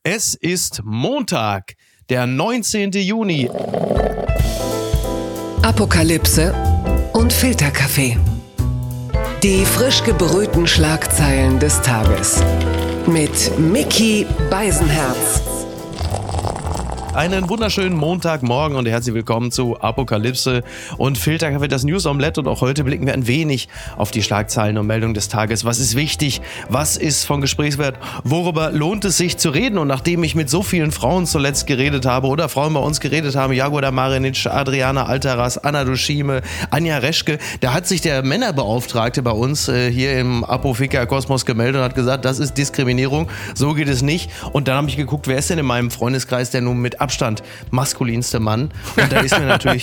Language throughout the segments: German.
Es ist Montag, der 19. Juni. Apokalypse und Filterkaffee. Die frisch gebrühten Schlagzeilen des Tages. Mit Micky Beisenherz. Einen wunderschönen Montagmorgen und herzlich willkommen zu Apokalypse und Filterkaffee, das News Omelette. Und auch heute blicken wir ein wenig auf die Schlagzeilen und Meldungen des Tages. Was ist wichtig? Was ist von Gesprächswert? Worüber lohnt es sich zu reden? Und nachdem ich mit so vielen Frauen zuletzt geredet habe oder Frauen bei uns geredet haben, Jagoda Marinic, Adriana Altaras, Anna Duschime, Anja Reschke, da hat sich der Männerbeauftragte bei uns hier im Apofika Kosmos gemeldet und hat gesagt, das ist Diskriminierung, so geht es nicht. Und dann habe ich geguckt, wer ist denn in meinem Freundeskreis der nun mit Abstand maskulinste Mann? Und da ist mir natürlich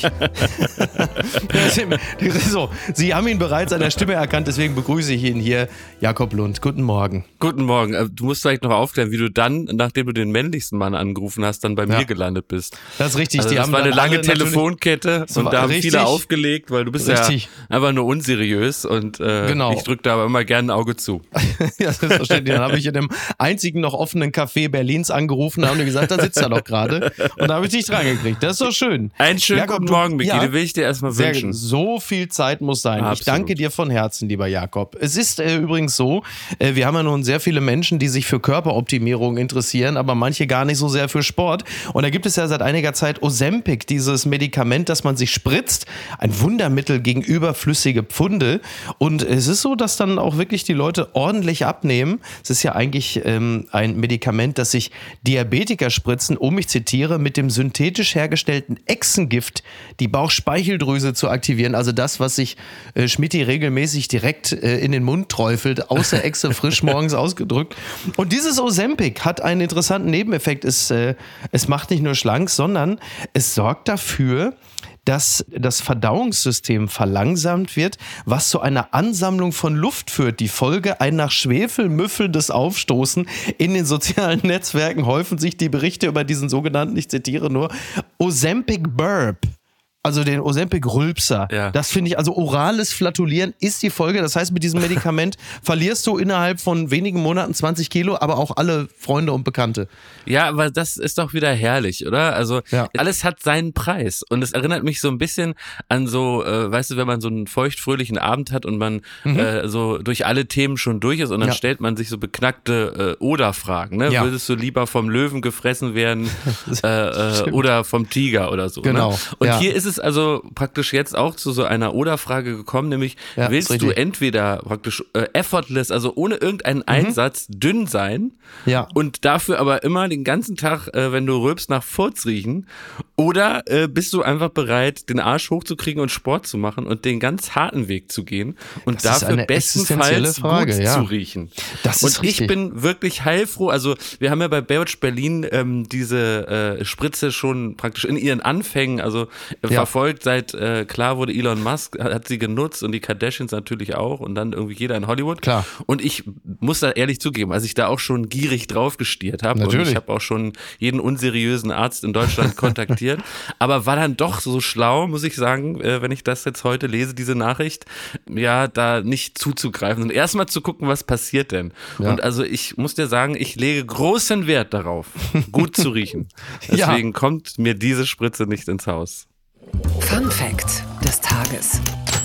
so, Sie haben ihn bereits an der Stimme erkannt, deswegen begrüße ich ihn hier, Jakob Lund. Guten Morgen. Guten Morgen. Du musst vielleicht noch aufklären, wie du dann, nachdem du den männlichsten Mann angerufen hast, dann bei mir gelandet bist. Das ist richtig. Also das war eine lange Telefonkette und da haben viele aufgelegt, weil du bist ja einfach nur unseriös und ich drücke da aber immer gerne ein Auge zu. Ja, selbstverständlich. Dann habe ich in dem einzigen noch offenen Café Berlins angerufen und haben dir gesagt, da sitzt er doch gerade. Und da habe ich dich dran gekriegt. Das ist doch schön. Einen schönen guten Morgen, Micky. Den will ich dir erstmal wünschen. So viel Zeit muss sein. Absolut. Ich danke dir von Herzen, lieber Jakob. Es ist übrigens so, wir haben ja nun sehr viele Menschen, die sich für Körperoptimierung interessieren, aber manche gar nicht so sehr für Sport. Und da gibt es ja seit einiger Zeit Ozempic, dieses Medikament, das man sich spritzt. Ein Wundermittel gegen überflüssige Pfunde. Und es ist so, dass dann auch wirklich die Leute ordentlich abnehmen. Es ist ja eigentlich ein Medikament, das sich Diabetiker spritzen, ich zitiere, mit dem synthetisch hergestellten Echsengift die Bauchspeicheldrüse zu aktivieren. Also das, was sich Schmitti regelmäßig direkt in den Mund träufelt, aus der Echse frisch morgens ausgedrückt. Und dieses Ozempic hat einen interessanten Nebeneffekt. Es macht nicht nur schlank, sondern es sorgt dafür, dass das Verdauungssystem verlangsamt wird, was zu einer Ansammlung von Luft führt. Die Folge, ein nach Schwefel müffelndes Aufstoßen. In den sozialen Netzwerken häufen sich die Berichte über diesen sogenannten, ich zitiere nur, Ozempic Burp. Also den Ozempic-Rülpser. Ja. Das finde ich, also orales Flatulieren ist die Folge. Das heißt, mit diesem Medikament verlierst du innerhalb von wenigen Monaten 20 Kilo, aber auch alle Freunde und Bekannte. Ja, aber das ist doch wieder herrlich, oder? Also alles hat seinen Preis. Und es erinnert mich so ein bisschen an so, weißt du, wenn man so einen feuchtfröhlichen Abend hat und man so durch alle Themen schon durch ist und dann stellt man sich so beknackte Oder-Fragen. Ne? Ja. Würdest du lieber vom Löwen gefressen werden oder vom Tiger oder so? Genau. Ne? Und hier ist es also praktisch jetzt auch zu so einer Oder-Frage gekommen, nämlich willst du entweder praktisch effortless, also ohne irgendeinen Einsatz dünn sein und dafür aber immer den ganzen Tag, wenn du rülpst, nach Furz riechen, oder bist du einfach bereit, den Arsch hochzukriegen und Sport zu machen und den ganz harten Weg zu gehen und das dafür bestenfalls gut zu riechen. Das ist und ich bin wirklich heilfroh, also wir haben ja bei Baywatch Berlin diese Spritze schon praktisch in ihren Anfängen, also verfolgt, seit klar wurde, Elon Musk hat sie genutzt und die Kardashians natürlich auch und dann irgendwie jeder in Hollywood. Klar. Und ich muss da ehrlich zugeben, als ich da auch schon gierig drauf gestiert habe und ich habe auch schon jeden unseriösen Arzt in Deutschland kontaktiert, aber war dann doch so schlau, muss ich sagen, wenn ich das jetzt heute lese, diese Nachricht, da nicht zuzugreifen und erstmal zu gucken, was passiert denn. Ja. Und also ich muss dir sagen, ich lege großen Wert darauf, gut zu riechen. Deswegen kommt mir diese Spritze nicht ins Haus. Fun Fact des Tages.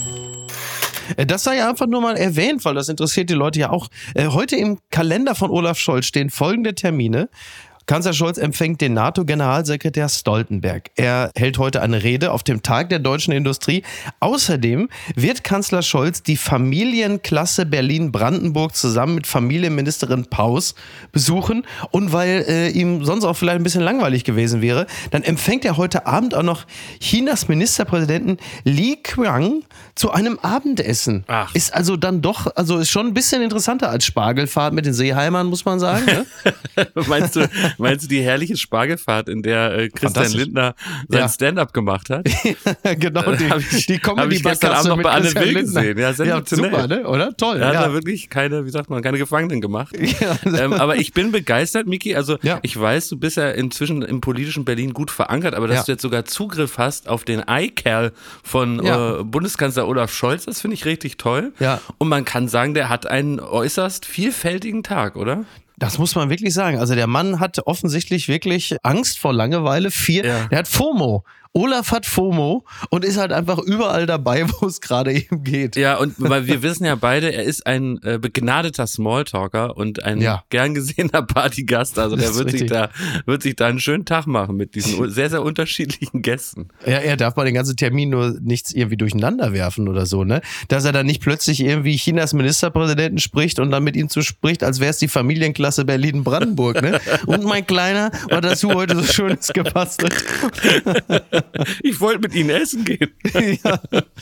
Das sei ja einfach nur mal erwähnt, weil das interessiert die Leute ja auch. Heute im Kalender von Olaf Scholz stehen folgende Termine. Kanzler Scholz empfängt den NATO-Generalsekretär Stoltenberg. Er hält heute eine Rede auf dem Tag der deutschen Industrie. Außerdem wird Kanzler Scholz die Familienklasse Berlin-Brandenburg zusammen mit Familienministerin Paus besuchen. Und weil ihm sonst auch vielleicht ein bisschen langweilig gewesen wäre, dann empfängt er heute Abend auch noch Chinas Ministerpräsidenten Li Qiang zu einem Abendessen. Ach. Ist also dann doch, also ist schon ein bisschen interessanter als Spargelfahrt mit den Seeheimern, muss man sagen. Ne? Meinst du die herrliche Spargelfahrt, in der Christian Lindner sein Stand-up gemacht hat? Genau, die Comedy ich gestern Abend noch bei Anne Will gesehen. Ja, sensationell. Super, ne? Oder? Toll. Er hat da wirklich keine Gefangenen gemacht. Aber ich bin begeistert, Micky. Also ich weiß, du bist ja inzwischen im politischen Berlin gut verankert, aber dass du jetzt sogar Zugriff hast auf den iCal von Bundeskanzler Olaf Scholz, das finde ich richtig toll. Ja. Und man kann sagen, der hat einen äußerst vielfältigen Tag, oder? Das muss man wirklich sagen. Also der Mann hat offensichtlich wirklich Angst vor Langeweile. Der hat FOMO. Olaf hat FOMO und ist halt einfach überall dabei, wo es gerade eben geht. Ja, und weil wir wissen ja beide, er ist ein begnadeter Smalltalker und ein gern gesehener Partygast. Also der wird sich da einen schönen Tag machen mit diesen sehr, sehr unterschiedlichen Gästen. Ja, er darf bei den ganzen Terminen nur nichts irgendwie durcheinander werfen oder so, ne? Dass er dann nicht plötzlich irgendwie Chinas Ministerpräsidenten spricht und dann mit ihm spricht, als wäre es die Familienklasse Berlin-Brandenburg, ne? Und mein Kleiner, was hast du heute so Schönes gebastelt? Ich wollte mit Ihnen essen gehen. Ja.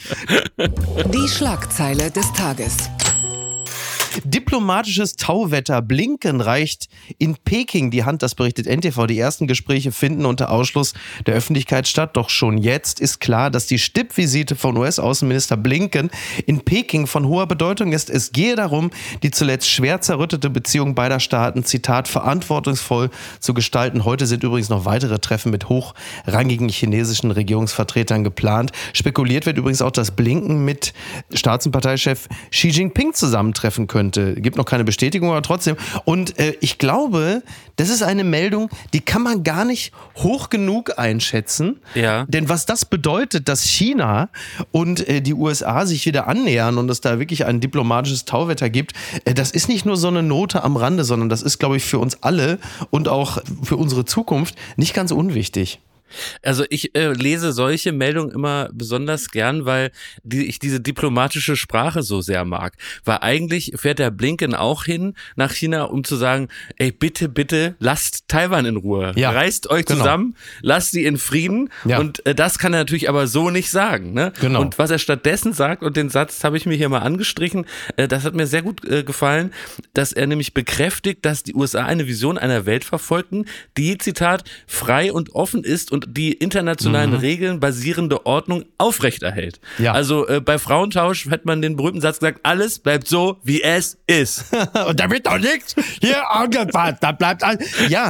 Die Schlagzeile des Tages. Diplomatisches Tauwetter. Blinken reicht in Peking die Hand, das berichtet NTV. Die ersten Gespräche finden unter Ausschluss der Öffentlichkeit statt. Doch schon jetzt ist klar, dass die Stippvisite von US-Außenminister Blinken in Peking von hoher Bedeutung ist. Es gehe darum, die zuletzt schwer zerrüttete Beziehung beider Staaten, Zitat, verantwortungsvoll zu gestalten. Heute sind übrigens noch weitere Treffen mit hochrangigen chinesischen Regierungsvertretern geplant. Spekuliert wird übrigens auch, dass Blinken mit Staats- und Parteichef Xi Jinping zusammentreffen könnte. Gibt noch keine Bestätigung, aber trotzdem. Und ich glaube, das ist eine Meldung, die kann man gar nicht hoch genug einschätzen. Ja. Denn was das bedeutet, dass China und die USA sich wieder annähern und es da wirklich ein diplomatisches Tauwetter gibt, das ist nicht nur so eine Note am Rande, sondern das ist, glaube ich, für uns alle und auch für unsere Zukunft nicht ganz unwichtig. Also ich lese solche Meldungen immer besonders gern, weil ich diese diplomatische Sprache so sehr mag. Weil eigentlich fährt der Blinken auch hin nach China, um zu sagen, ey, bitte, bitte, lasst Taiwan in Ruhe. Ja, reißt euch zusammen, lasst sie in Frieden. Ja. Und das kann er natürlich aber so nicht sagen. Ne? Genau. Und was er stattdessen sagt, und den Satz habe ich mir hier mal angestrichen, das hat mir sehr gut gefallen, dass er nämlich bekräftigt, dass die USA eine Vision einer Welt verfolgten, die, Zitat, frei und offen ist und die internationalen Regeln basierende Ordnung aufrechterhält. Ja. Also bei Frauentausch hat man den berühmten Satz gesagt, alles bleibt so, wie es ist. Und da wird doch nichts hier angepasst, da bleibt alles. Ja.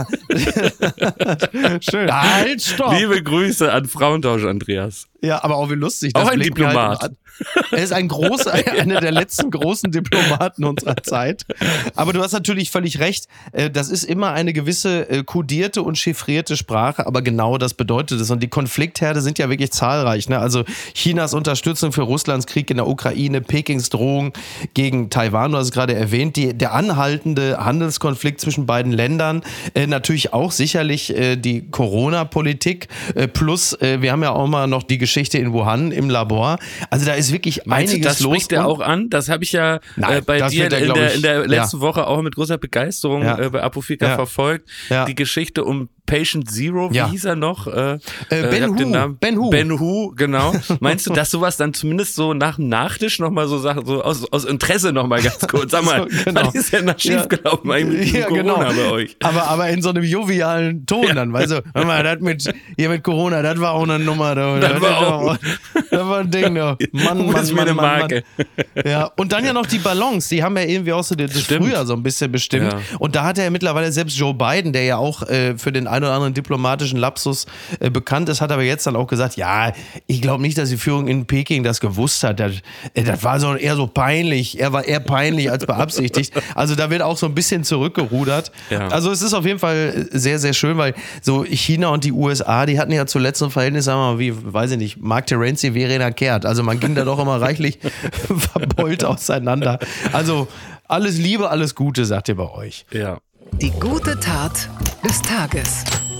Schön. Halt, stopp. Liebe Grüße an Frauentausch, Andreas. Ja, aber auch wie lustig. Auch ein Diplomat. Halt er ist einer der letzten großen Diplomaten unserer Zeit. Aber du hast natürlich völlig recht. Das ist immer eine gewisse kodierte und chiffrierte Sprache, aber genau das bedeutet es. Und die Konfliktherde sind ja wirklich zahlreich. Ne? Also Chinas Unterstützung für Russlands Krieg in der Ukraine, Pekings Drohung gegen Taiwan, du hast es gerade erwähnt, der anhaltende Handelskonflikt zwischen beiden Ländern, natürlich auch sicherlich die Corona-Politik, plus wir haben ja auch mal noch die Geschichte in Wuhan im Labor. Also da ist wirklich einiges los. Das spricht er auch an. Das habe ich ja bei dir in der letzten Woche auch mit großer Begeisterung bei Apofika verfolgt. Ja. Die Geschichte um Patient Zero, wie hieß er noch? Ben Hu, genau. Meinst du, dass sowas dann zumindest so nach dem Nachtisch nochmal so Sachen, so aus Interesse nochmal ganz kurz, sag mal, so, genau. Was ist denn da schiefgelaufen eigentlich mit Corona bei euch? Aber in so einem jovialen Ton dann, weißt du, hör mal, das mit Corona, das war auch eine Nummer. Das war ein Ding, da. Mann, Marke. Ja, und dann ja noch die Balance, die haben ja irgendwie auch so das Frühjahr so ein bisschen bestimmt. Ja. Und da hat ja mittlerweile selbst Joe Biden, der ja auch für den einen oder anderen diplomatischen Lapsus bekannt ist, hat aber jetzt dann auch gesagt, ja, ich glaube nicht, dass die Führung in Peking das gewusst hat. Das war so eher so peinlich. Er war eher peinlich als beabsichtigt. Also da wird auch so ein bisschen zurückgerudert. Ja. Also es ist auf jeden Fall sehr, sehr schön, weil so China und die USA, die hatten ja zuletzt ein Verhältnis, sagen wir mal, wie, weiß ich nicht, Mark Terenzi, Verena Kehrt. Also man ging da doch immer reichlich verbeult auseinander. Also alles Liebe, alles Gute, sagt ihr bei euch. Ja. Die gute Tat des Tages.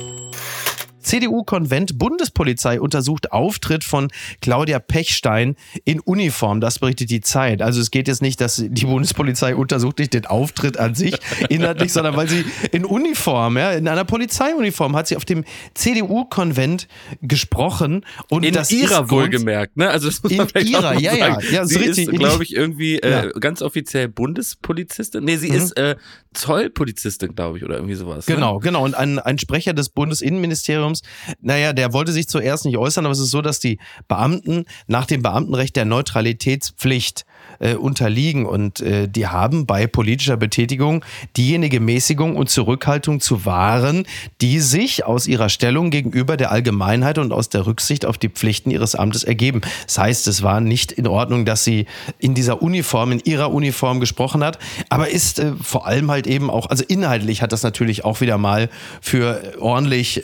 CDU-Konvent, Bundespolizei untersucht Auftritt von Claudia Pechstein in Uniform. Das berichtet die Zeit. Also es geht jetzt nicht, dass die Bundespolizei untersucht nicht den Auftritt an sich inhaltlich, sondern weil sie in Uniform, ja, in einer Polizeiuniform hat sie auf dem CDU-Konvent gesprochen. Und in das ihrer ist wohlgemerkt, ne? Also das muss man in ihrer, ja, sie ist richtig. Glaube ich, irgendwie ganz offiziell Bundespolizistin. Nee, sie ist Zollpolizistin, glaube ich, oder irgendwie sowas. Genau. Und ein Sprecher des Bundesinnenministeriums, naja, der wollte sich zuerst nicht äußern, aber es ist so, dass die Beamten nach dem Beamtenrecht der Neutralitätspflicht unterliegen und die haben bei politischer Betätigung diejenige Mäßigung und Zurückhaltung zu wahren, die sich aus ihrer Stellung gegenüber der Allgemeinheit und aus der Rücksicht auf die Pflichten ihres Amtes ergeben. Das heißt, es war nicht in Ordnung, dass sie in ihrer Uniform gesprochen hat, aber ist vor allem halt eben auch, also inhaltlich hat das natürlich auch wieder mal für ordentlich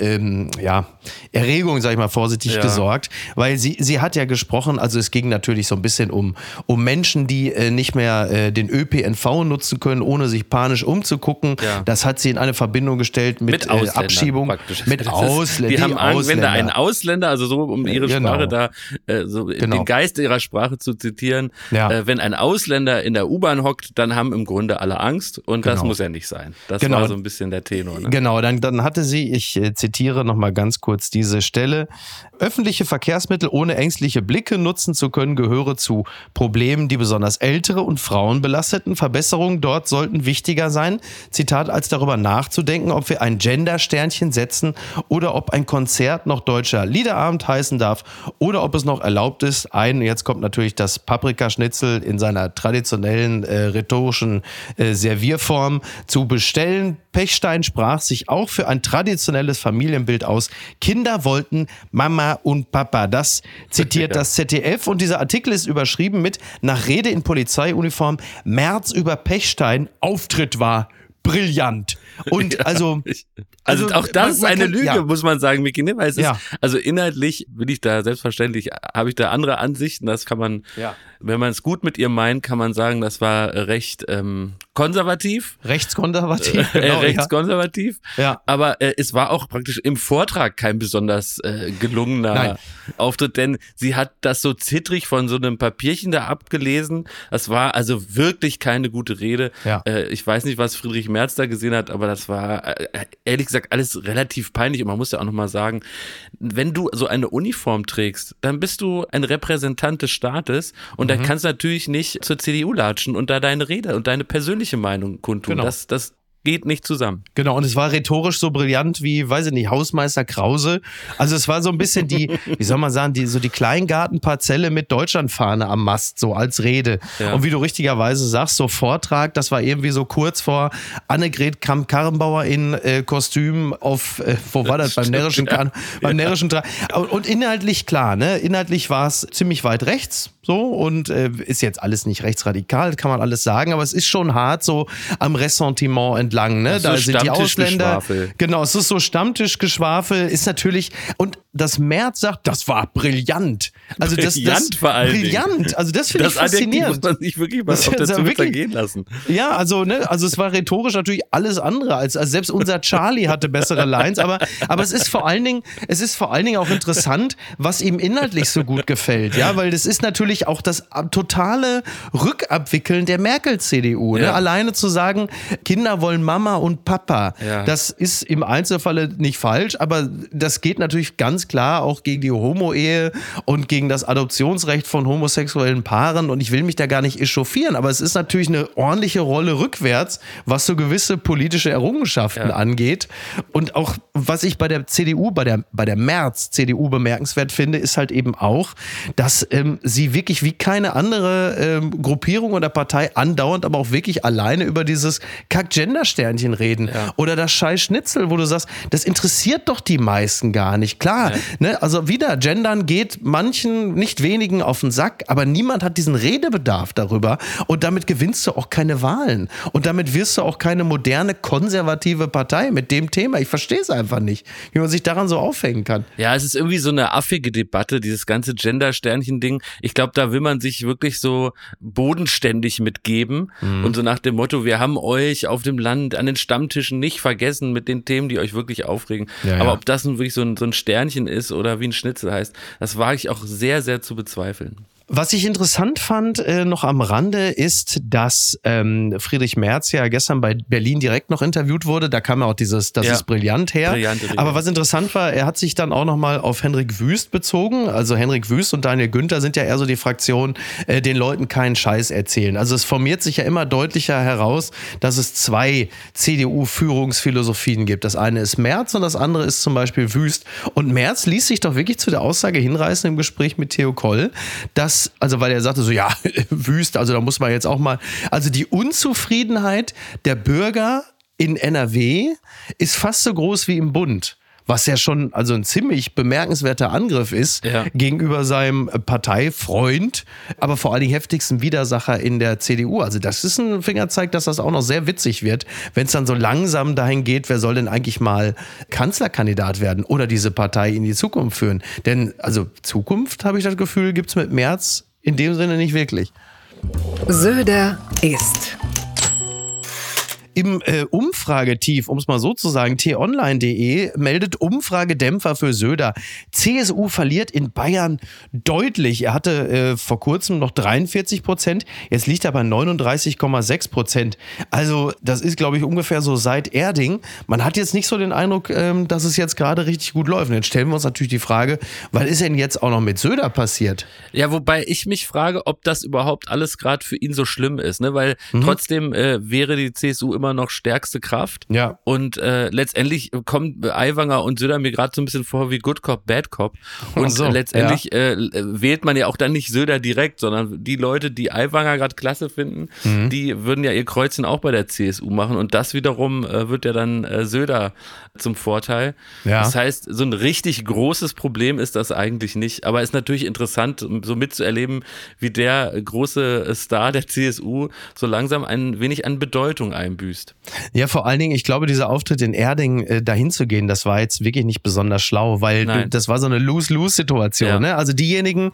Erregung, sag ich mal vorsichtig, gesorgt, weil sie hat ja gesprochen, also es ging natürlich so ein bisschen um Menschen, die nicht mehr den ÖPNV nutzen können, ohne sich panisch umzugucken. Ja. Das hat sie in eine Verbindung gestellt mit Abschiebung. Praktisch. Mit Ausländern. Die haben Angst, wenn da ein Ausländer, also so um ihre Sprache da, den Geist ihrer Sprache zu zitieren, wenn ein Ausländer in der U-Bahn hockt, dann haben im Grunde alle Angst und das muss ja nicht sein. Das war so ein bisschen der Tenor. Ne? Genau, dann hatte sie, ich zitiere nochmal ganz kurz diese Stelle, öffentliche Verkehrsmittel ohne ängstliche Blicke nutzen zu können, gehöre zu Problemen, die besonders ältere und Frauen belasteten. Verbesserungen dort sollten wichtiger sein, Zitat, als darüber nachzudenken, ob wir ein Gender-Sternchen setzen oder ob ein Konzert noch Deutscher Liederabend heißen darf oder ob es noch erlaubt ist, jetzt kommt natürlich das Paprikaschnitzel in seiner traditionellen rhetorischen Servierform zu bestellen. Pechstein sprach sich auch für ein traditionelles Familienbild aus. Kinder wollten Mama und Papa. Das zitiert das ZDF und dieser Artikel ist überschrieben mit nach Rede in Polizeiuniform, Merz über Pechstein, Auftritt war brillant. Und also auch das ist eine Lüge, muss man sagen, Miki, ne? Weil es ist, also inhaltlich bin ich da selbstverständlich, habe ich da andere Ansichten, das kann man, wenn man es gut mit ihr meint, kann man sagen, das war recht konservativ. Rechtskonservativ. Rechtskonservativ. Ja. Aber es war auch praktisch im Vortrag kein besonders gelungener Auftritt, denn sie hat das so zittrig von so einem Papierchen da abgelesen. Das war also wirklich keine gute Rede. Ja. Ich weiß nicht, was Friedrich Merz da gesehen hat, aber das war ehrlich gesagt alles relativ peinlich. Und man muss ja auch nochmal sagen, wenn du so eine Uniform trägst, dann bist du ein Repräsentant des Staates und dann kannst du natürlich nicht zur CDU latschen und da deine Rede und deine persönliche Meinung kundtun. Genau. Das geht nicht zusammen. Genau, und es war rhetorisch so brillant wie, weiß ich nicht, Hausmeister Krause. Also es war so ein bisschen die, wie soll man sagen, die Kleingartenparzelle mit Deutschlandfahne am Mast, so als Rede. Ja. Und wie du richtigerweise sagst, so Vortrag, das war irgendwie so kurz vor Annegret Kramp-Karrenbauer in Kostüm auf, wo war das, beim Närrischen und inhaltlich klar, ne? Inhaltlich war es ziemlich weit rechts, so, und ist jetzt alles nicht rechtsradikal, kann man alles sagen, aber es ist schon hart so am Ressentiment entlang, ne? Da sind die Ausländer. Genau, es ist so Stammtischgeschwafel, ist natürlich, und das Merz sagt, das war brillant. Also brillant vor allem. Brillant, also das finde ich faszinierend. Das muss man sich wirklich mal auf der Zunge zergehen lassen. Ja, also es war rhetorisch natürlich alles andere, als selbst unser Charlie hatte bessere Lines, aber es ist vor allen Dingen auch interessant, was ihm inhaltlich so gut gefällt, ja, weil das ist natürlich auch das totale Rückabwickeln der Merkel-CDU, ne? Alleine zu sagen, Kinder wollen Mama und Papa, das ist im Einzelfall nicht falsch, aber das geht natürlich ganz klar auch gegen die Homo-Ehe und gegen das Adoptionsrecht von homosexuellen Paaren und ich will mich da gar nicht echauffieren, aber es ist natürlich eine ordentliche Rolle rückwärts, was so gewisse politische Errungenschaften angeht und auch, was ich bei der CDU, bei der Merz-CDU bemerkenswert finde, ist halt eben auch, dass sie wirklich wie keine andere Gruppierung oder Partei andauernd, aber auch wirklich alleine über dieses Kack-Gender-Sternchen reden oder das Scheiß-Schnitzel, wo du sagst, das interessiert doch die meisten gar nicht. Klar, ne? Also wieder, Gendern geht manchen, nicht wenigen auf den Sack, aber niemand hat diesen Redebedarf darüber und damit gewinnst du auch keine Wahlen und damit wirst du auch keine moderne, konservative Partei mit dem Thema. Ich verstehe es einfach nicht, wie man sich daran so aufhängen kann. Ja, es ist irgendwie so eine affige Debatte, dieses ganze Gender-Sternchen-Ding. Ich glaube, da will man sich wirklich so bodenständig mitgeben und so nach dem Motto, wir haben euch auf dem Land an den Stammtischen nicht vergessen mit den Themen, die euch wirklich aufregen. Aber ob das nun wirklich so ein Sternchen ist oder wie ein Schnitzel heißt, das wage ich auch sehr, sehr zu bezweifeln. Was ich interessant fand, noch am Rande, ist, dass Friedrich Merz ja gestern bei Berlin direkt noch interviewt wurde. Da kam ja auch dieses, das ist brillant her. Aber was interessant war, er hat sich dann auch nochmal auf Henrik Wüst bezogen. Also Henrik Wüst und Daniel Günther sind ja eher so die Fraktion, den Leuten keinen Scheiß erzählen. Also es formiert sich ja immer deutlicher heraus, dass es zwei CDU-Führungsphilosophien gibt. Das eine ist Merz und das andere ist zum Beispiel Wüst. Und Merz ließ sich doch wirklich zu der Aussage hinreißen im Gespräch mit Theo Koll, dass also weil er sagte so, ja, Wüste, also da muss man jetzt auch mal, also die Unzufriedenheit der Bürger in NRW ist fast so groß wie im Bund. Was ja schon also ein ziemlich bemerkenswerter Angriff ist gegenüber seinem Parteifreund, aber vor allen Dingen heftigsten Widersacher in der CDU. Also das ist ein Fingerzeig, dass das auch noch sehr witzig wird, wenn es dann so langsam dahin geht, wer soll denn eigentlich mal Kanzlerkandidat werden oder diese Partei in die Zukunft führen. Denn also Zukunft, habe ich das Gefühl, gibt es mit Merz in dem Sinne nicht wirklich. Söder ist... Im Umfragetief, um es mal so zu sagen, t-online.de meldet Umfragedämpfer für Söder. CSU verliert in Bayern deutlich. Er hatte vor kurzem noch 43%, jetzt liegt er bei 39,6%. Also das ist, glaube ich, ungefähr so seit Erding. Man hat jetzt nicht so den Eindruck, dass es jetzt gerade richtig gut läuft. Und jetzt stellen wir uns natürlich die Frage, was ist denn jetzt auch noch mit Söder passiert? Ja, wobei ich mich frage, ob das überhaupt alles gerade für ihn so schlimm ist, ne? Weil trotzdem wäre die CSU immer noch stärkste Kraft. Ja. Und letztendlich kommen Aiwanger und Söder mir gerade so ein bisschen vor wie Good Cop, Bad Cop. Und letztendlich wählt man ja auch dann nicht Söder direkt, sondern die Leute, die Aiwanger gerade klasse finden, die würden ja ihr Kreuzchen auch bei der CSU machen. Und das wiederum wird ja dann Söder zum Vorteil. Ja. Das heißt, so ein richtig großes Problem ist das eigentlich nicht. Aber es ist natürlich interessant, so mitzuerleben, wie der große Star der CSU so langsam ein wenig an Bedeutung einbüßt. Ja, vor allen Dingen, ich glaube, dieser Auftritt in Erding dahin zu gehen, das war jetzt wirklich nicht besonders schlau, weil das war so eine Lose-Lose-Situation. Ja. Ne? Also diejenigen,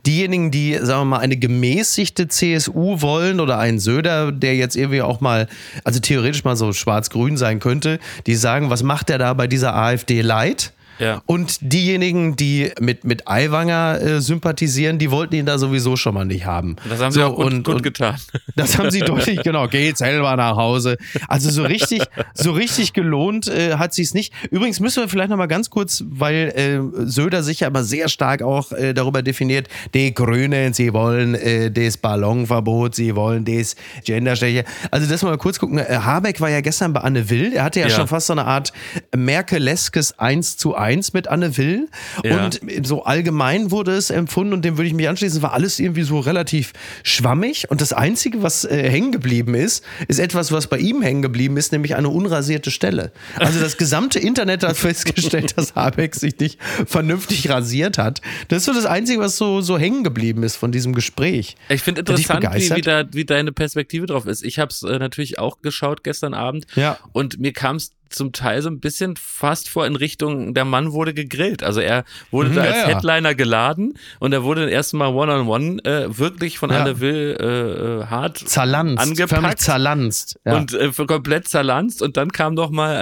die, sagen wir mal, eine gemäßigte CSU wollen oder einen Söder, der jetzt irgendwie auch mal, also theoretisch mal so schwarz-grün sein könnte, die sagen, was macht der da bei dieser AfD Light? Ja. Und diejenigen, die mit Aiwanger sympathisieren, die wollten ihn da sowieso schon mal nicht haben. Das haben sie auch gut getan. Das haben sie deutlich, genau, geht selber nach Hause. Also so richtig gelohnt hat sich's nicht. Übrigens müssen wir vielleicht noch mal ganz kurz, weil Söder sich ja immer sehr stark auch darüber definiert, die Grünen, sie wollen das Ballonverbot, sie wollen das Genderstelle. Also das mal kurz gucken. Habeck war ja gestern bei Anne Will. Er hatte ja schon fast so eine Art Merkeleskes 1:1 mit Anne Will. Ja. Und so allgemein wurde es empfunden, und dem würde ich mich anschließen, war alles irgendwie so relativ schwammig. Und das Einzige, was hängen geblieben ist etwas, was bei ihm hängen geblieben ist, nämlich eine unrasierte Stelle. Also das gesamte Internet hat festgestellt, dass Habeck sich nicht vernünftig rasiert hat. Das ist so das Einzige, was so hängen geblieben ist von diesem Gespräch. Ich finde interessant, wie deine Perspektive drauf ist. Ich habe es natürlich auch geschaut gestern Abend und mir kam es zum Teil so ein bisschen fast vor in Richtung, der Mann wurde gegrillt. Also er wurde da als Headliner geladen und er wurde das erste Mal One-on-One wirklich von Anne Will hart angepackt. Zerlanzt. Ja. Und komplett zerlanzt, und dann kam noch mal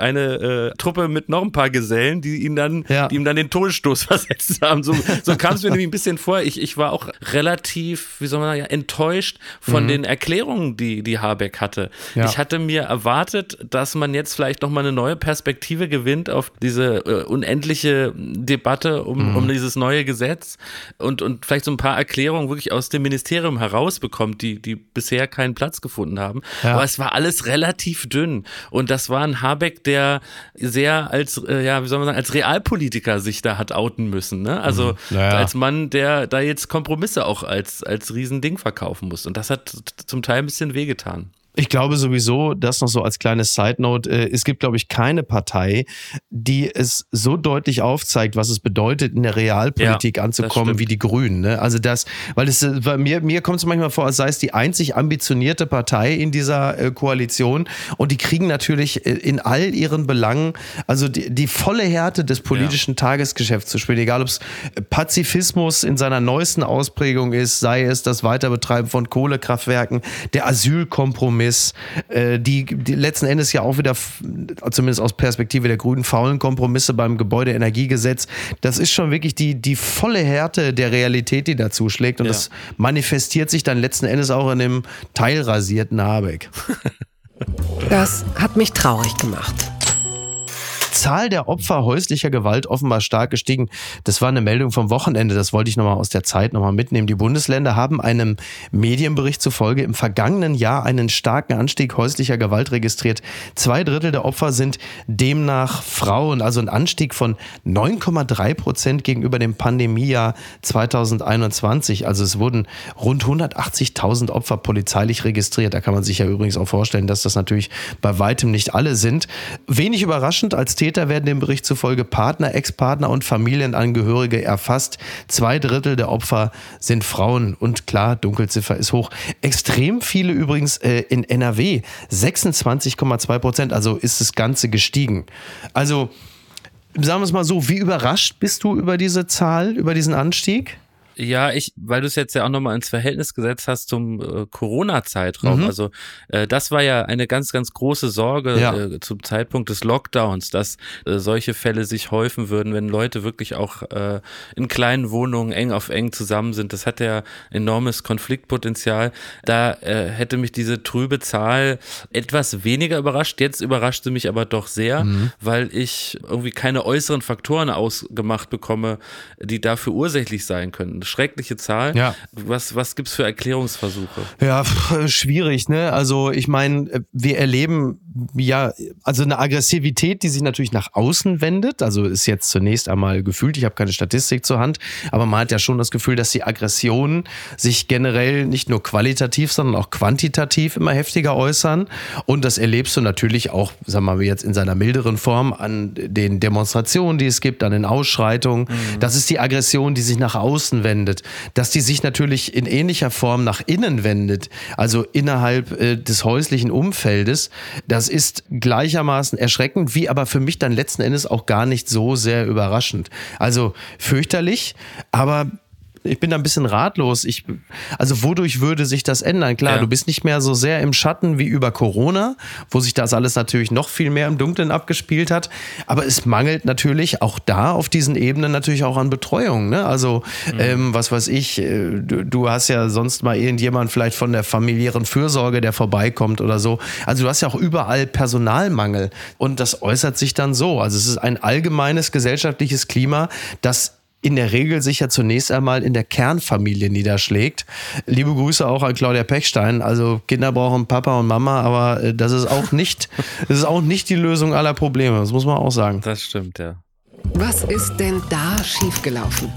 eine Truppe mit noch ein paar Gesellen, die ihm dann den Todesstoß versetzt haben. So kam es mir nämlich ein bisschen vor. Ich war auch relativ, wie soll man sagen, enttäuscht von den Erklärungen, die Habeck hatte. Ja. Ich hatte mir erwartet, dass man jetzt vielleicht nochmal eine neue Perspektive gewinnt auf diese unendliche Debatte um dieses neue Gesetz und vielleicht so ein paar Erklärungen wirklich aus dem Ministerium herausbekommt, die bisher keinen Platz gefunden haben. Ja. Aber es war alles relativ dünn, und das war ein Habeck, der sehr als, wie soll man sagen, als Realpolitiker sich da hat outen müssen. Ne? Also als Mann, der da jetzt Kompromisse auch als Riesending verkaufen muss, und das hat zum Teil ein bisschen wehgetan. Ich glaube sowieso, das noch so als kleines Side-Note, es gibt, glaube ich, keine Partei, die es so deutlich aufzeigt, was es bedeutet, in der Realpolitik anzukommen wie die Grünen. Ne? Also mir kommt es manchmal vor, als sei es die einzig ambitionierte Partei in dieser Koalition, und die kriegen natürlich in all ihren Belangen, also die volle Härte des politischen Tagesgeschäfts zu spielen, egal ob es Pazifismus in seiner neuesten Ausprägung ist, sei es das Weiterbetreiben von Kohlekraftwerken, der Asylkompromiss, die letzten Endes ja auch wieder, zumindest aus Perspektive der Grünen, faulen Kompromisse beim Gebäudeenergiegesetz. Das ist schon wirklich die volle Härte der Realität, die dazu schlägt, und das manifestiert sich dann letzten Endes auch in dem teilrasierten Habeck. Das hat mich traurig gemacht. Zahl der Opfer häuslicher Gewalt offenbar stark gestiegen. Das war eine Meldung vom Wochenende, das wollte ich nochmal aus der Zeit nochmal mitnehmen. Die Bundesländer haben einem Medienbericht zufolge im vergangenen Jahr einen starken Anstieg häuslicher Gewalt registriert. 2/3 der Opfer sind demnach Frauen, also ein Anstieg von 9,3% gegenüber dem Pandemiejahr 2021. Also es wurden rund 180.000 Opfer polizeilich registriert. Da kann man sich ja übrigens auch vorstellen, dass das natürlich bei weitem nicht alle sind. Wenig überraschend, als Täter werden dem Bericht zufolge Partner, Ex-Partner und Familienangehörige erfasst. 2/3 der Opfer sind Frauen und klar, Dunkelziffer ist hoch. Extrem viele übrigens in NRW, 26,2%, also ist das Ganze gestiegen. Also sagen wir es mal so, wie überrascht bist du über diese Zahl, über diesen Anstieg? Ja, weil du es jetzt ja auch nochmal ins Verhältnis gesetzt hast zum Corona-Zeitraum. Also das war ja eine ganz, ganz große Sorge zum Zeitpunkt des Lockdowns, dass solche Fälle sich häufen würden, wenn Leute wirklich auch in kleinen Wohnungen eng auf eng zusammen sind. Das hat ja enormes Konfliktpotenzial. Da hätte mich diese trübe Zahl etwas weniger überrascht. Jetzt überrascht sie mich aber doch sehr, weil ich irgendwie keine äußeren Faktoren ausgemacht bekomme, die dafür ursächlich sein können. Schreckliche Zahl. Ja. Was gibt's für Erklärungsversuche? Ja, schwierig, ne? Also ich meine, wir erleben ja also eine Aggressivität, die sich natürlich nach außen wendet. Also ist jetzt zunächst einmal gefühlt, ich habe keine Statistik zur Hand, aber man hat ja schon das Gefühl, dass die Aggressionen sich generell nicht nur qualitativ, sondern auch quantitativ immer heftiger äußern. Und das erlebst du natürlich auch, sagen wir mal, jetzt in seiner milderen Form an den Demonstrationen, die es gibt, an den Ausschreitungen. Das ist die Aggression, die sich nach außen wendet. Dass die sich natürlich in ähnlicher Form nach innen wendet, also innerhalb des häuslichen Umfeldes, das ist gleichermaßen erschreckend, wie aber für mich dann letzten Endes auch gar nicht so sehr überraschend. Also fürchterlich, aber ich bin da ein bisschen ratlos. Also wodurch würde sich das ändern? Klar, du bist nicht mehr so sehr im Schatten wie über Corona, wo sich das alles natürlich noch viel mehr im Dunkeln abgespielt hat. Aber es mangelt natürlich auch da auf diesen Ebenen natürlich auch an Betreuung. Ne? Also was weiß ich, du hast ja sonst mal irgendjemand vielleicht von der familiären Fürsorge, der vorbeikommt oder so. Also du hast ja auch überall Personalmangel. Und das äußert sich dann so. Also es ist ein allgemeines gesellschaftliches Klima, das in der Regel sich ja zunächst einmal in der Kernfamilie niederschlägt. Liebe Grüße auch an Claudia Pechstein. Also Kinder brauchen Papa und Mama, aber das ist auch nicht die Lösung aller Probleme. Das muss man auch sagen. Das stimmt, ja. Was ist denn da schiefgelaufen?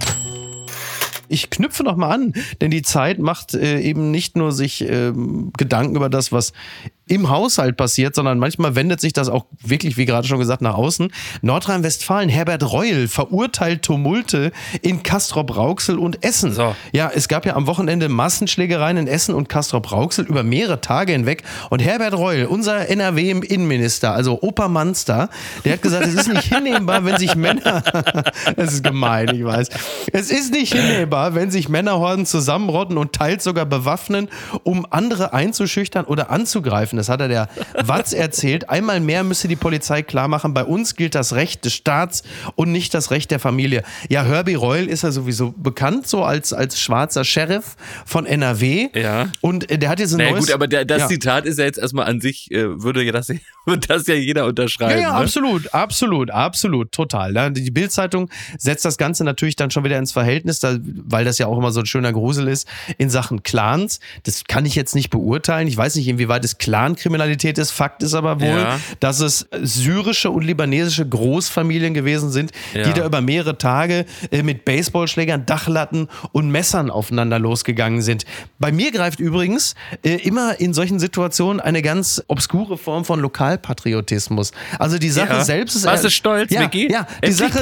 Ich knüpfe noch mal an, denn die Zeit macht eben nicht nur sich Gedanken über das, was im Haushalt passiert, sondern manchmal wendet sich das auch wirklich, wie gerade schon gesagt, nach außen. Nordrhein-Westfalen, Herbert Reul verurteilt Tumulte in Castrop-Rauxel und Essen. So. Ja, es gab ja am Wochenende Massenschlägereien in Essen und Castrop-Rauxel über mehrere Tage hinweg. Und Herbert Reul, unser NRW-Innenminister, also Opa Manster, der hat gesagt, es ist nicht hinnehmbar, wenn sich Männer, das ist gemein, ich weiß, es ist nicht hinnehmbar, wenn sich Männerhorden zusammenrotten und teils sogar bewaffnen, um andere einzuschüchtern oder anzugreifen. Das hat er der Watz erzählt. Einmal mehr müsse die Polizei klar machen, bei uns gilt das Recht des Staats und nicht das Recht der Familie. Ja, Herbie Reul ist ja sowieso bekannt, so als schwarzer Sheriff von NRW. Ja. Und der hat jetzt ein neues... Gut, aber das Zitat ist ja jetzt erstmal an sich, würde das ja jeder unterschreiben. Ja, ne? absolut, total. Die Bild-Zeitung setzt das Ganze natürlich dann schon wieder ins Verhältnis, weil das ja auch immer so ein schöner Grusel ist, in Sachen Clans. Das kann ich jetzt nicht beurteilen. Ich weiß nicht, inwieweit es Clan-Kriminalität ist. Fakt ist aber wohl, dass es syrische und libanesische Großfamilien gewesen sind, die da über mehrere Tage mit Baseballschlägern, Dachlatten und Messern aufeinander losgegangen sind. Bei mir greift übrigens immer in solchen Situationen eine ganz obskure Form von Lokalpatriotismus. Also die Sache selbst ist... Warst du stolz, Micky? Ja, die Sache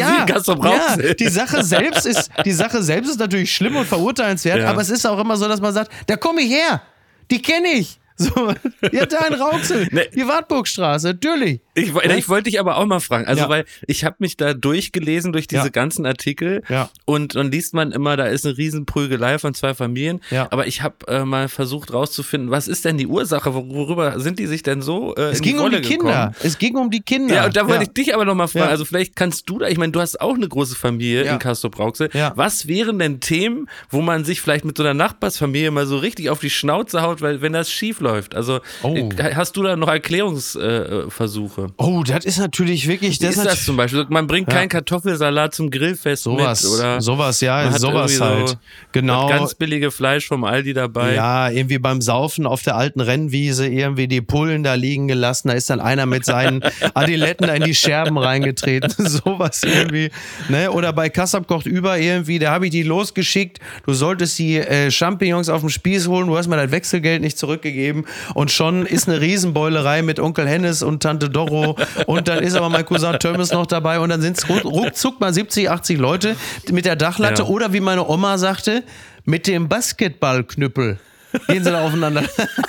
selbst ist natürlich schlimm und verurteilenswert, aber es ist auch immer so, dass man sagt, da komme ich her, die kenne ich. So, ja, da in Rauxel, die Wartburgstraße, natürlich. Ich wollte dich aber auch mal fragen, also weil ich habe mich da durchgelesen durch diese ganzen Artikel und dann liest man immer, da ist eine Riesenprügelei von zwei Familien, aber ich habe mal versucht rauszufinden, was ist denn die Ursache, worüber sind die sich denn so Es ging um die Kinder. Ja, und da wollte ich dich aber noch mal fragen, also vielleicht kannst du da, ich meine, du hast auch eine große Familie in Castrop-Rauxel, was wären denn Themen, wo man sich vielleicht mit so einer Nachbarsfamilie mal so richtig auf die Schnauze haut, weil wenn das schief läuft, also hast du da noch Erklärungsversuche? Oh, das ist natürlich wirklich... Wie ist das zum Beispiel? Man bringt keinen Kartoffelsalat zum Grillfest mit, oder? Sowas halt. So Genau. Ganz billige Fleisch vom Aldi dabei. Ja, irgendwie beim Saufen auf der alten Rennwiese irgendwie die Pullen da liegen gelassen. Da ist dann einer mit seinen Adiletten da in die Scherben reingetreten. Sowas irgendwie. Ne? Oder bei Kassab kocht über irgendwie, da habe ich die losgeschickt. Du solltest die Champignons auf dem Spieß holen. Du hast mir das Wechselgeld nicht zurückgegeben. Und schon ist eine Riesenbeulerei mit Onkel Hennes und Tante Doro. Und dann ist aber mein Cousin Tönnes noch dabei. Und dann sind es ruckzuck mal 70, 80 Leute mit der Dachlatte. Ja. Oder wie meine Oma sagte, mit dem Basketballknüppel. Gehen sie da aufeinander.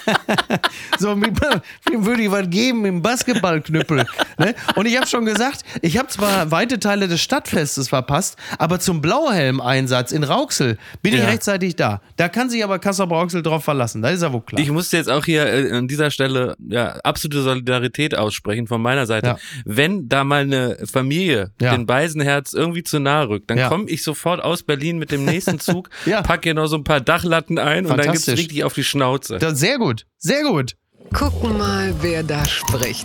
So, wem würde ich was geben im Basketballknüppel? Ne? Und ich habe schon gesagt, ich habe zwar weite Teile des Stadtfestes verpasst, aber zum Blauhelm-Einsatz in Rauxel bin ich rechtzeitig da. Da kann sich aber Kassel-Rauxel drauf verlassen. Da ist er wohl klar. Ich musste jetzt auch hier an dieser Stelle absolute Solidarität aussprechen von meiner Seite. Ja. Wenn da mal eine Familie den Beisenherz irgendwie zu nahe rückt, dann komme ich sofort aus Berlin mit dem nächsten Zug, pack hier noch so ein paar Dachlatten ein und dann gibt's richtig auf die Schnauze. Das, sehr gut, sehr gut. Gucken mal, wer da spricht.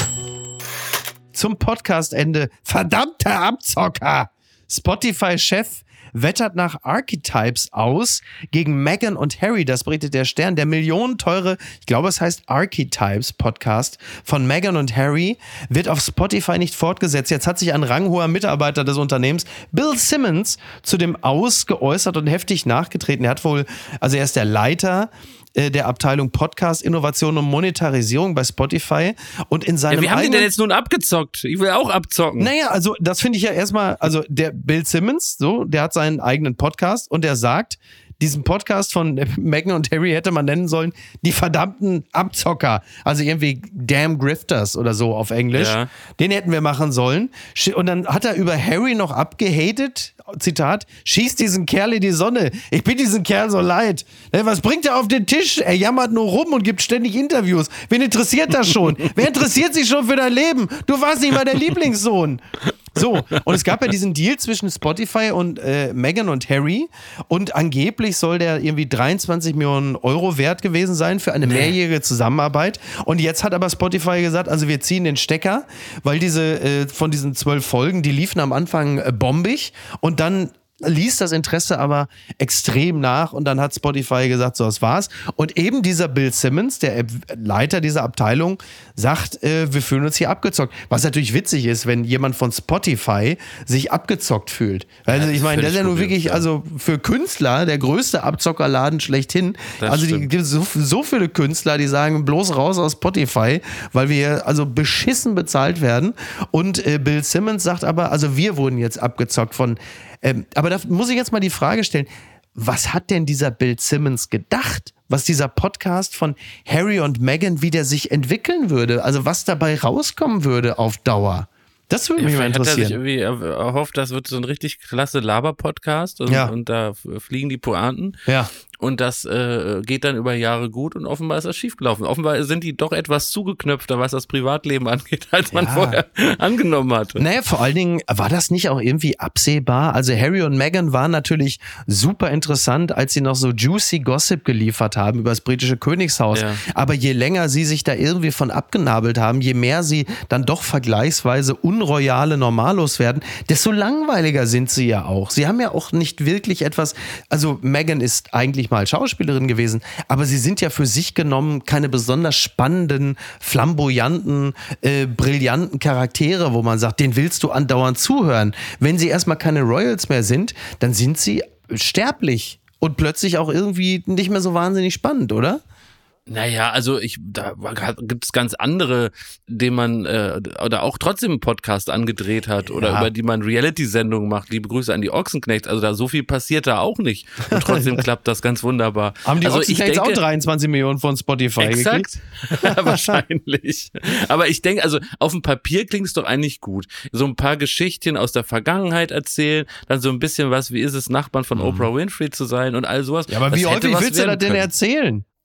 Zum Podcastende. Verdammter Abzocker! Spotify-Chef wettert nach Archetypes aus gegen Meghan und Harry. Das berichtet der Stern. Der millionenteure, ich glaube es heißt Archetypes Podcast von Meghan und Harry wird auf Spotify nicht fortgesetzt. Jetzt hat sich ein ranghoher Mitarbeiter des Unternehmens, Bill Simmons, zu dem Aus geäußert und heftig nachgetreten. Er ist der Leiter der Abteilung Podcast, Innovation und Monetarisierung bei Spotify und in seinem wie haben die denn jetzt nun abgezockt? Ich will auch abzocken. Naja, also das finde ich ja erstmal, also der Bill Simmons, der hat seinen eigenen Podcast und der sagt, diesen Podcast von Meghan und Harry hätte man nennen sollen, die verdammten Abzocker. Also irgendwie Damn Grifters oder so auf Englisch. Ja. Den hätten wir machen sollen. Und dann hat er über Harry noch abgehatet. Zitat, schieß diesen Kerl in die Sonne. Ich bin diesen Kerl so leid. Was bringt er auf den Tisch? Er jammert nur rum und gibt ständig Interviews. Wen interessiert das schon? Wer interessiert sich schon für dein Leben? Du warst nicht mal der Lieblingssohn. So, und es gab ja diesen Deal zwischen Spotify und Meghan und Harry und angeblich soll der irgendwie 23 Millionen Euro wert gewesen sein für eine mehrjährige Zusammenarbeit. Und jetzt hat aber Spotify gesagt, also wir ziehen den Stecker, weil von diesen 12 Folgen, die liefen am Anfang bombig und dann ließ das Interesse aber extrem nach und dann hat Spotify gesagt, so, das war's. Und eben dieser Bill Simmons, der Leiter dieser Abteilung, sagt, wir fühlen uns hier abgezockt. Was natürlich witzig ist, wenn jemand von Spotify sich abgezockt fühlt. Also ich meine, das ist ja nun wirklich, also für Künstler der größte Abzockerladen schlechthin. Das also die gibt so viele Künstler, die sagen, bloß raus aus Spotify, weil wir also beschissen bezahlt werden. Und Bill Simmons sagt aber, also wir wurden jetzt abgezockt von aber da muss ich jetzt mal die Frage stellen, was hat denn dieser Bill Simmons gedacht, was dieser Podcast von Harry und Meghan, wie der sich entwickeln würde, also was dabei rauskommen würde auf Dauer? Das würde mich mal interessieren. Hat er sich irgendwie erhofft, das wird so ein richtig klasse Laber-Podcast und da fliegen die Pointen. Ja. Und das geht dann über Jahre gut und offenbar ist das schiefgelaufen. Offenbar sind die doch etwas zugeknöpfter, was das Privatleben angeht, als man vorher angenommen hatte. Naja, vor allen Dingen war das nicht auch irgendwie absehbar? Also Harry und Meghan waren natürlich super interessant, als sie noch so juicy Gossip geliefert haben über das britische Königshaus. Ja. Aber je länger sie sich da irgendwie von abgenabelt haben, je mehr sie dann doch vergleichsweise unroyale Normalos werden, desto langweiliger sind sie ja auch. Sie haben ja auch nicht wirklich etwas, also Meghan ist eigentlich mal Schauspielerin gewesen, aber sie sind ja für sich genommen keine besonders spannenden, flamboyanten, brillanten Charaktere, wo man sagt, den willst du andauernd zuhören. Wenn sie erstmal keine Royals mehr sind, dann sind sie sterblich und plötzlich auch irgendwie nicht mehr so wahnsinnig spannend, oder? Naja, also da gibt es ganz andere, denen man oder auch trotzdem einen Podcast angedreht hat oder über die man Reality-Sendungen macht. Liebe Grüße an die Ochsenknechts. Also da so viel passiert da auch nicht. Und trotzdem klappt das ganz wunderbar. Haben die Ochsenknechts auch 23 Millionen von Spotify gekriegt? Wahrscheinlich. Aber ich denke, also auf dem Papier klingt es doch eigentlich gut. So ein paar Geschichtchen aus der Vergangenheit erzählen, dann so ein bisschen was, wie ist es, Nachbarn von Oprah Winfrey zu sein und all sowas. Ja, aber wie häufig willst du das denn erzählen?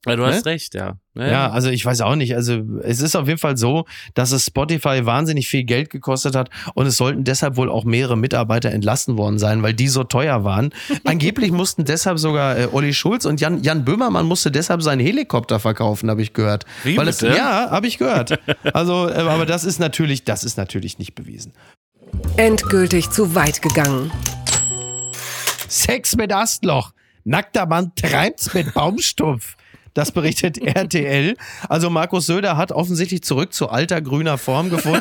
Ja, du hast recht, ja. Ja, also ich weiß auch nicht. Also es ist auf jeden Fall so, dass es Spotify wahnsinnig viel Geld gekostet hat und es sollten deshalb wohl auch mehrere Mitarbeiter entlassen worden sein, weil die so teuer waren. Angeblich mussten deshalb sogar Olli Schulz und Jan Böhmermann musste deshalb seinen Helikopter verkaufen, habe ich gehört. Wie bitte? Ja, habe ich gehört. Also, aber das ist natürlich nicht bewiesen. Endgültig zu weit gegangen. Sex mit Astloch. Nackter Mann treibt's mit Baumstumpf. Das berichtet RTL. Also Markus Söder hat offensichtlich zurück zu alter grüner Form gefunden.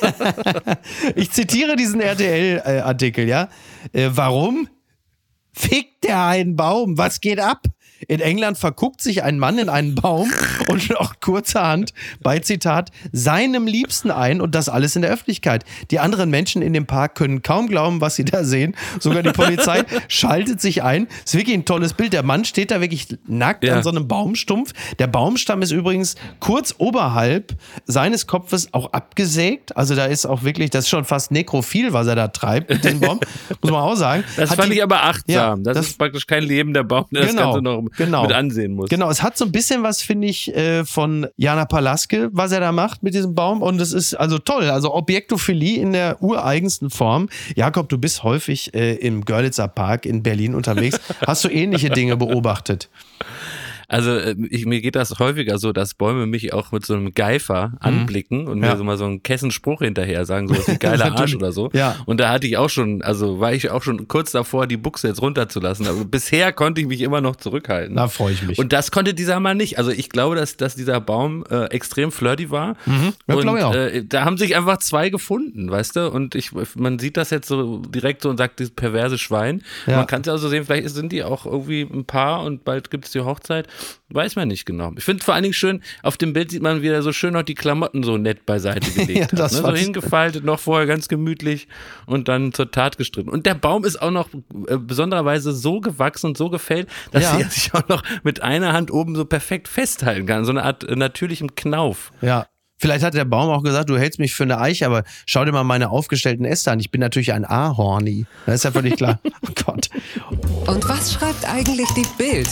Ich zitiere diesen RTL-Artikel, ja. Warum? Fickt der einen Baum? Was geht ab? In England verguckt sich ein Mann in einen Baum und noch kurzerhand bei, Zitat, seinem Liebsten ein und das alles in der Öffentlichkeit. Die anderen Menschen in dem Park können kaum glauben, was sie da sehen. Sogar die Polizei schaltet sich ein. Ist wirklich ein tolles Bild. Der Mann steht da wirklich nackt an so einem Baumstumpf. Der Baumstamm ist übrigens kurz oberhalb seines Kopfes auch abgesägt. Also da ist auch wirklich, das ist schon fast nekrophil, was er da treibt mit diesem Baum. Muss man auch sagen. Das fand ich aber achtsam. Ja, das ist praktisch kein lebender Baum, der das Ganze noch mit ansehen muss. Genau, es hat so ein bisschen was, finde ich, von Jana Palaske, was er da macht mit diesem Baum. Und es ist also toll. Also Objektophilie in der ureigensten Form. Jakob, du bist häufig im Görlitzer Park in Berlin unterwegs. Hast du ähnliche Dinge beobachtet? Also mir geht das häufiger so, dass Bäume mich auch mit so einem Geifer anblicken und mir so mal so einen Kessenspruch hinterher sagen, so was wie geiler Arsch oder so. Ja. Und da war ich auch schon kurz davor, die Buchse jetzt runterzulassen. Aber bisher konnte ich mich immer noch zurückhalten. Da freue ich mich. Und das konnte dieser Mann nicht. Also ich glaube, dass dieser Baum extrem flirty war. Ja, und glaube ich auch. Da haben sich einfach zwei gefunden, weißt du? Und man sieht das jetzt so direkt so und sagt, dieses perverse Schwein. Ja. Man kann es ja also sehen, vielleicht sind die auch irgendwie ein Paar und bald gibt es die Hochzeit. Weiß man nicht genau. Ich finde vor allen Dingen schön, auf dem Bild sieht man, wie er so schön noch die Klamotten so nett beiseite gelegt hat. So hingefaltet, noch vorher ganz gemütlich und dann zur Tat gestritten. Und der Baum ist auch noch besondererweise so gewachsen und so gefällt, dass er sich auch noch mit einer Hand oben so perfekt festhalten kann. So eine Art natürlichem Knauf. Ja. Vielleicht hat der Baum auch gesagt, du hältst mich für eine Eiche, aber schau dir mal meine aufgestellten Äste an. Ich bin natürlich ein Ahorni. Das ist ja völlig klar. Oh Gott. Und was schreibt eigentlich die Bild?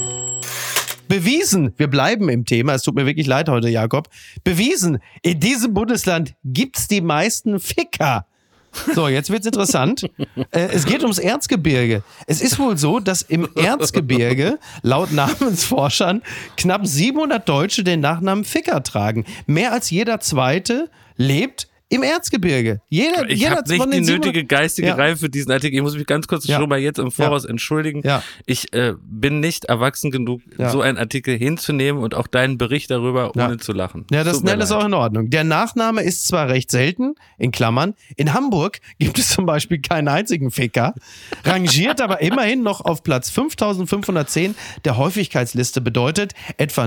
Bewiesen, wir bleiben im Thema, es tut mir wirklich leid heute, Jakob. Bewiesen, in diesem Bundesland gibt's die meisten Ficker. So, jetzt wird's interessant. Es geht ums Erzgebirge. Es ist wohl so, dass im Erzgebirge laut Namensforschern knapp 700 Deutsche den Nachnamen Ficker tragen. Mehr als jeder Zweite lebt im Erzgebirge. Ich habe nicht die nötige geistige Reife für diesen Artikel. Ich muss mich ganz kurz schon mal jetzt im Voraus entschuldigen. Ja. Ich bin nicht erwachsen genug, so einen Artikel hinzunehmen und auch deinen Bericht darüber ohne zu lachen. Ja, das ist auch in Ordnung. Der Nachname ist zwar recht selten, in Klammern. In Hamburg gibt es zum Beispiel keinen einzigen Ficker, rangiert aber immerhin noch auf Platz 5510 der Häufigkeitsliste, bedeutet, etwa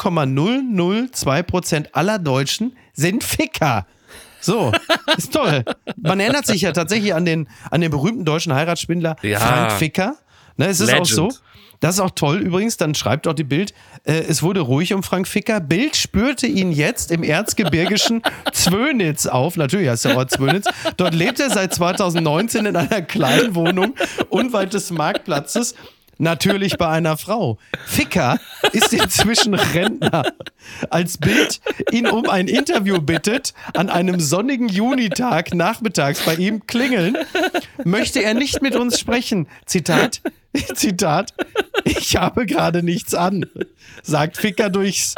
0,002% aller Deutschen sind Ficker. So, ist toll. Man erinnert sich ja tatsächlich an den berühmten deutschen Heiratsschwindler Frank Ficker. Ne, es ist Legend. Auch so. Das ist auch toll übrigens, dann schreibt auch die Bild, es wurde ruhig um Frank Ficker. Bild spürte ihn jetzt im erzgebirgischen Zwönitz auf. Natürlich heißt der Ort Zwönitz. Dort lebt er seit 2019 in einer kleinen Wohnung unweit des Marktplatzes. Natürlich bei einer Frau. Ficker ist inzwischen Rentner. Als Bild ihn um ein Interview bittet, an einem sonnigen Junitag nachmittags bei ihm klingeln, möchte er nicht mit uns sprechen. Zitat, ich habe gerade nichts an, sagt Ficker durchs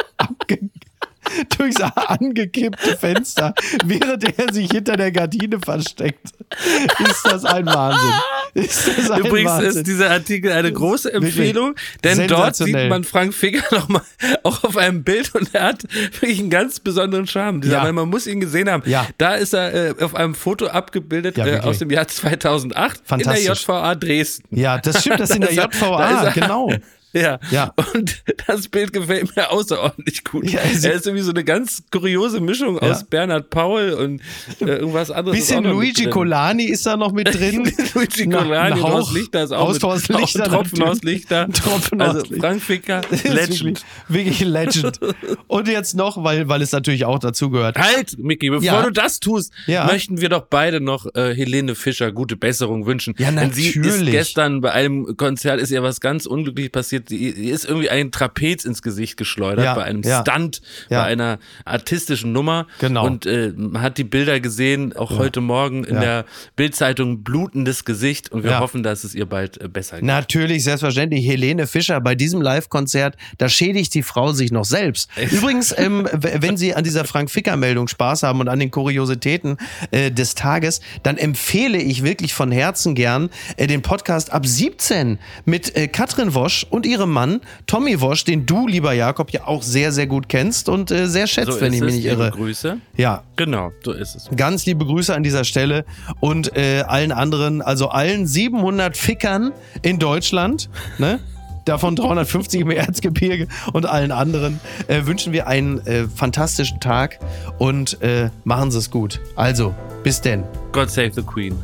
angekippte Fenster, während er sich hinter der Gardine versteckt. Ist das ein Wahnsinn. Übrigens ist dieser Artikel eine große Empfehlung, denn dort sieht man Frank Ficker nochmal auch auf einem Bild und er hat wirklich einen ganz besonderen Charme. Man muss ihn gesehen haben. Ja. Da ist er auf einem Foto abgebildet aus dem Jahr 2008 in der JVA Dresden. Ja, das stimmt, das ist in der JVA, genau. Ja. Und das Bild gefällt mir außerordentlich gut. Ja, er ist irgendwie so eine ganz kuriose Mischung aus Bernhard Paul und irgendwas anderes. Bisschen Luigi Colani ist da noch mit drin. Luigi Colani, Horst Lichter ist auch mit drin. Tropfen aus Lichter. Also Frank Ficker, Legend. Wirklich Legend. Und jetzt noch, weil es natürlich auch dazugehört. Halt, Micky, bevor du das tust, möchten wir doch beide noch Helene Fischer gute Besserung wünschen. Ja, natürlich. Denn sie ist gestern bei einem Konzert, ist ihr was ganz unglücklich passiert. ihr ist irgendwie ein Trapez ins Gesicht geschleudert bei einem Stunt, bei einer artistischen Nummer. Genau. Und man hat die Bilder gesehen, auch heute Morgen in der Bild-Zeitung, blutendes Gesicht, und wir hoffen, dass es ihr bald besser geht. Natürlich, selbstverständlich. Helene Fischer bei diesem Live-Konzert, da schädigt die Frau sich noch selbst. Übrigens, wenn Sie an dieser Frank-Ficker-Meldung Spaß haben und an den Kuriositäten des Tages, dann empfehle ich wirklich von Herzen gern den Podcast Ab 17 mit Katrin Wosch und ihrem Mann Tommy Wosch, den du, lieber Jakob, ja auch sehr, sehr gut kennst und sehr schätzt, so wenn ich mich nicht irre. Grüße. Ja. Genau, so ist es. Ganz liebe Grüße an dieser Stelle und allen anderen, also allen 700 Fickern in Deutschland, ne? Davon 350 im Erzgebirge und allen anderen wünschen wir einen fantastischen Tag und machen Sie es gut. Also, bis denn. God save the Queen.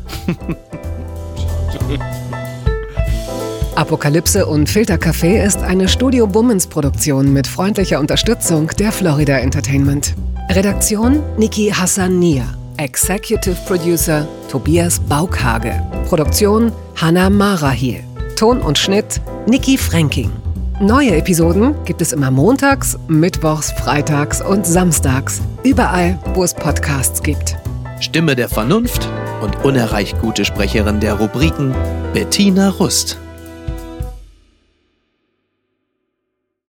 Apokalypse und Filtercafé ist eine Studio Bummens Produktion mit freundlicher Unterstützung der Florida Entertainment. Redaktion Niki Hassania. Executive Producer Tobias Baukhage. Produktion Hannah Marahiel. Ton und Schnitt Niki Fränking. Neue Episoden gibt es immer montags, mittwochs, freitags und samstags. Überall, wo es Podcasts gibt. Stimme der Vernunft und unerreicht gute Sprecherin der Rubriken Bettina Rust.